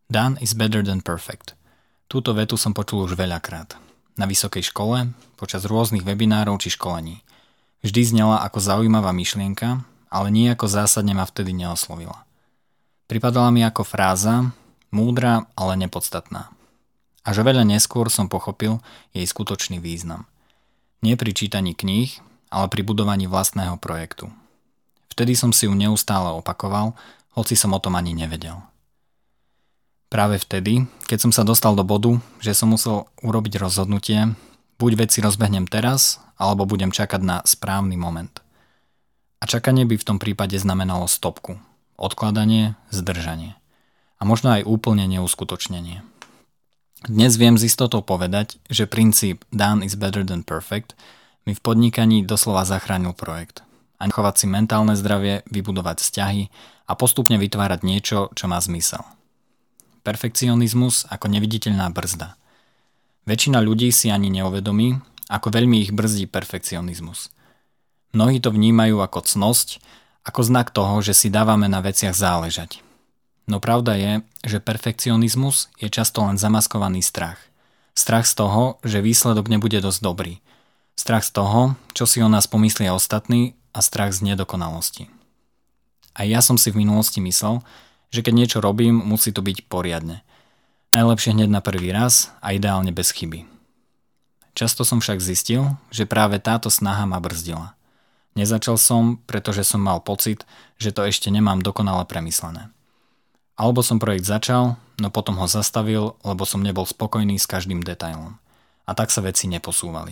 Done is better than perfect. Túto vetu som počul už veľakrát. Na vysokej škole, počas rôznych webinárov či školení. Vždy znela ako zaujímavá myšlienka, ale nejako zásadne ma vtedy neoslovila. Pripadala mi ako fráza, múdra, ale nepodstatná. Až oveľa neskôr som pochopil jej skutočný význam. Nie pri čítaní kníh, ale pri budovaní vlastného projektu. Vtedy som si ju neustále opakoval, hoci som o tom ani nevedel. Práve vtedy, keď som sa dostal do bodu, že som musel urobiť rozhodnutie, buď veci rozbehnem teraz, alebo budem čakať na správny moment. A čakanie by v tom prípade znamenalo stopku, odkladanie, zdržanie. A možno aj úplne neuskutočnenie. Dnes viem s istotou povedať, že princíp done is better than perfect mi v podnikaní doslova zachránil projekt. A chovať si mentálne zdravie, vybudovať vzťahy a postupne vytvárať niečo, čo má zmysel. Perfekcionizmus ako neviditeľná brzda. Väčšina ľudí si ani neuvedomí, ako veľmi ich brzdí perfekcionizmus. Mnohí to vnímajú ako cnosť, ako znak toho, že si dávame na veciach záležať. No pravda je, že perfekcionizmus je často len zamaskovaný strach. Strach z toho, že výsledok nebude dosť dobrý. Strach z toho, čo si o nás pomyslia ostatní a strach z nedokonalosti. A ja som si v minulosti myslel, že keď niečo robím, musí to byť poriadne. Najlepšie hneď na prvý raz a ideálne bez chyby. Často som však zistil, že práve táto snaha ma brzdila. Nezačal som, pretože som mal pocit, že to ešte nemám dokonale premyslené. Alebo som projekt začal, no potom ho zastavil, lebo som nebol spokojný s každým detailom. A tak sa veci neposúvali.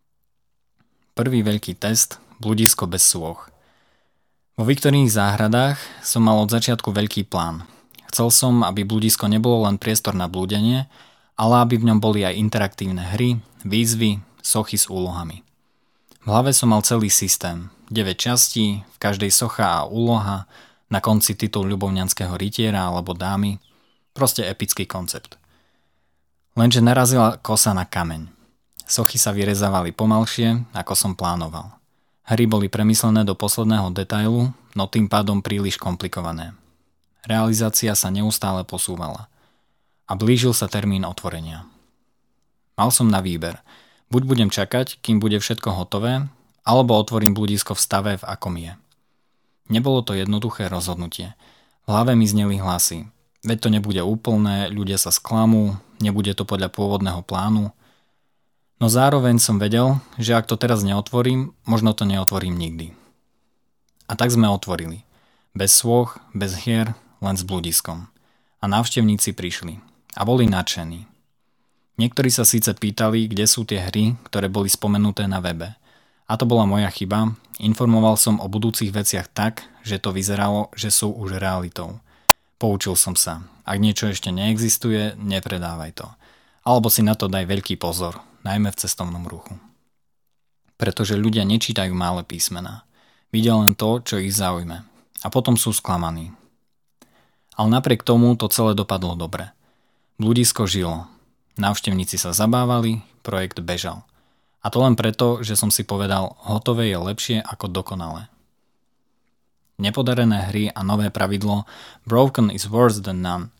Prvý veľký test, bludisko bez sôch. Vo Viktorijných záhradách som mal od začiatku veľký plán. Chcel som, aby bludisko nebolo len priestor na blúdenie, ale aby v ňom boli aj interaktívne hry, výzvy, sochy s úlohami. V hlave som mal celý systém, 9 častí, v každej socha a úloha, na konci titul ľubovňanského rytiera alebo dámy, proste epický koncept. Lenže narazila kosa na kameň. Sochy sa vyrezávali pomalšie, ako som plánoval. Hry boli premyslené do posledného detailu, no tým pádom príliš komplikované. Realizácia sa neustále posúvala. A blížil sa termín otvorenia. Mal som na výber. Buď budem čakať, kým bude všetko hotové, alebo otvorím bludisko v stave, v akom je. Nebolo to jednoduché rozhodnutie. V hlave mi zneli hlasy. Veď to nebude úplné, ľudia sa sklamú, nebude to podľa pôvodného plánu. No zároveň som vedel, že ak to teraz neotvorím, možno to neotvorím nikdy. A tak sme otvorili. Bez sôch, bez hier, len s bludiskom. A návštevníci prišli. A boli nadšení. Niektorí sa síce pýtali, kde sú tie hry, ktoré boli spomenuté na webe. A to bola moja chyba. Informoval som o budúcich veciach tak, že to vyzeralo, že sú už realitou. Poučil som sa. Ak niečo ešte neexistuje, nepredávaj to. Alebo si na to daj veľký pozor. Najmä v cestovnom ruchu. Pretože ľudia nečítajú malé písmená. Vidia len to, čo ich zaujme. A potom sú sklamaní. Ale napriek tomu to celé dopadlo dobre. Bludisko žilo. Návštevníci sa zabávali, projekt bežal. A to len preto, že som si povedal, hotové je lepšie ako dokonalé. Nepodarené hry a nové pravidlo Broken is worse than none.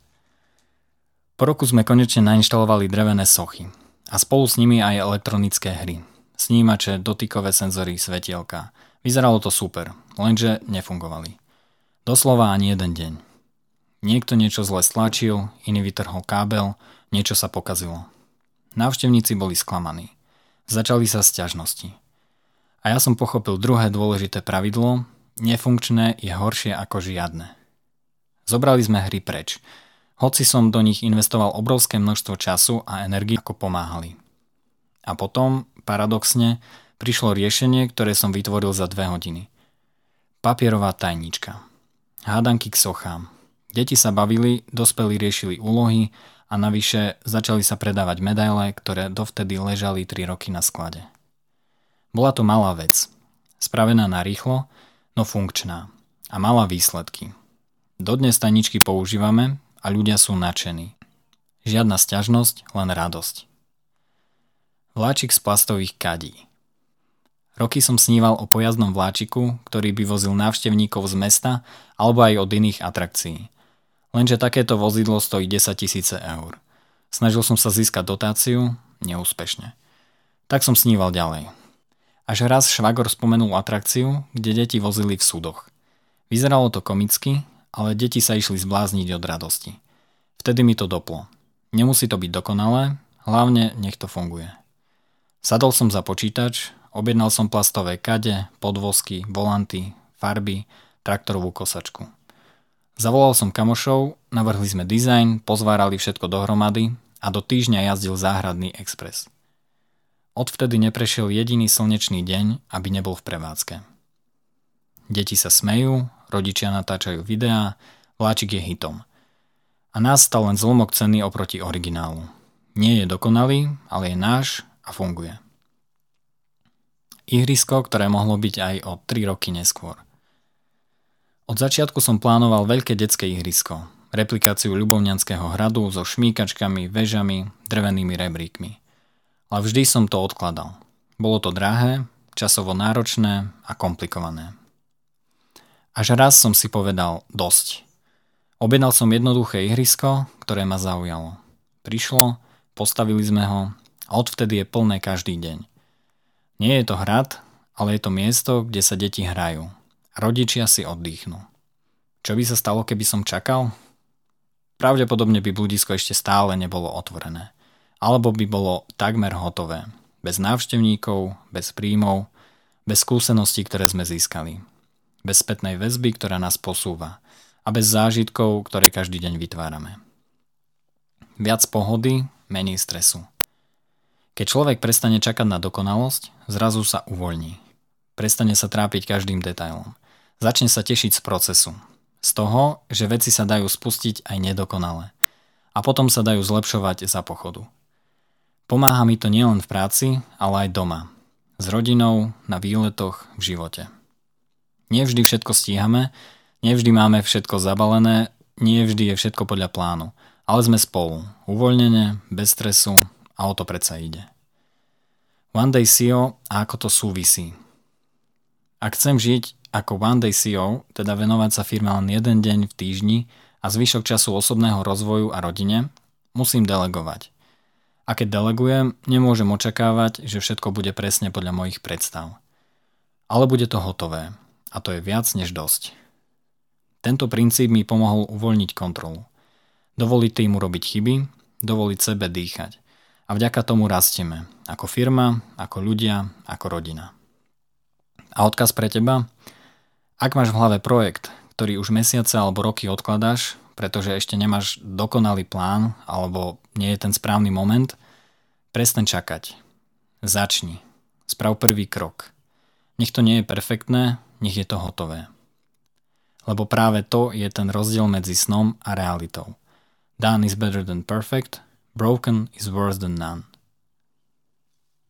Po roku sme konečne nainštalovali drevené sochy. A spolu s nimi aj elektronické hry. Snímače, dotykové senzory, svetielka. Vyzeralo to super, lenže nefungovali. Doslova ani jeden deň. Niekto niečo zle stlačil, iný vytrhol kábel, niečo sa pokazilo. Návštevníci boli sklamaní. Začali sa sťažnosti. A ja som pochopil druhé dôležité pravidlo, nefunkčné je horšie ako žiadne. Zobrali sme hry preč. Hoci som do nich investoval obrovské množstvo času a energie, ako pomáhali. A potom, paradoxne, prišlo riešenie, ktoré som vytvoril za 2 hodiny. Papierová tajnička. Hádanky k sochám. Deti sa bavili, dospelí riešili úlohy a navyše začali sa predávať medaile, ktoré dovtedy ležali 3 roky na sklade. Bola to malá vec. Spravená na rýchlo, no funkčná. A mala výsledky. Dodnes tajničky používame a ľudia sú nadšení. Žiadna sťažnosť, len radosť. Vláčik z plastových kadí. Roky som sníval o pojazdnom vláčiku, ktorý by vozil návštevníkov z mesta alebo aj od iných atrakcií. Lenže takéto vozidlo stojí 10 000 eur. Snažil som sa získať dotáciu, neúspešne. Tak som sníval ďalej. Až raz švagor spomenul atrakciu, kde deti vozili v súdoch. Vyzeralo to komicky, ale deti sa išli zblázniť od radosti. Vtedy mi to doplo. Nemusí to byť dokonalé, hlavne nech to funguje. Sadol som za počítač, objednal som plastové kade, podvozky, volanty, farby, traktorovú kosačku. Zavolal som kamošov, navrhli sme dizajn, pozvárali všetko dohromady a do týždňa jazdil záhradný expres. Odvtedy neprešiel jediný slnečný deň, aby nebol v prevádzke. Deti sa smejú, rodičia natáčajú videá, vláčik je hitom. A nás stal len zlomok ceny oproti originálu. Nie je dokonalý, ale je náš a funguje. Ihrisko, ktoré mohlo byť aj o 3 roky neskôr. Od začiatku som plánoval veľké detské ihrisko, replikáciu Ľubovňanského hradu so šmíkačkami, vežami, drevenými rebríkmi. Ale vždy som to odkladal. Bolo to drahé, časovo náročné a komplikované. Až raz som si povedal dosť. Objednal som jednoduché ihrisko, ktoré ma zaujalo. Prišlo, postavili sme ho a odvtedy je plné každý deň. Nie je to hrad, ale je to miesto, kde sa deti hrajú. Rodičia si oddychnú. Čo by sa stalo, keby som čakal? Pravdepodobne by bludisko ešte stále nebolo otvorené. Alebo by bolo takmer hotové. Bez návštevníkov, bez príjmov, bez skúseností, ktoré sme získali. Bez spätnej väzby, ktorá nás posúva. A bez zážitkov, ktoré každý deň vytvárame. Viac pohody, menej stresu. Keď človek prestane čakať na dokonalosť, zrazu sa uvoľní. Prestane sa trápiť každým detailom. Začne sa tešiť z procesu. Z toho, že veci sa dajú spustiť aj nedokonale. A potom sa dajú zlepšovať za pochodu. Pomáha mi to nielen v práci, ale aj doma. S rodinou, na výletoch, v živote. Nie vždy všetko stíhame, nevždy máme všetko zabalené, nie vždy je všetko podľa plánu. Ale sme spolu, uvoľnene, bez stresu a o to predsa ide. One Day CEO a ako to súvisí. Ak chcem žiť ako One Day CEO, teda venovať sa firme len jeden deň v týždni a zvyšok času osobného rozvoju a rodine, musím delegovať. A keď delegujem, nemôžem očakávať, že všetko bude presne podľa mojich predstav. Ale bude to hotové. A to je viac než dosť. Tento princíp mi pomohol uvoľniť kontrolu. Dovoliť týmu robiť chyby, dovoliť sebe dýchať. A vďaka tomu rastieme. Ako firma, ako ľudia, ako rodina. A odkaz pre teba? Ak máš v hlave projekt, ktorý už mesiace alebo roky odkladáš, pretože ešte nemáš dokonalý plán alebo nie je ten správny moment, prestaň čakať. Začni. Sprav prvý krok. Nech to nie je perfektné, nech je to hotové. Lebo práve to je ten rozdiel medzi snom a realitou. Done is better than perfect, broken is worse than none.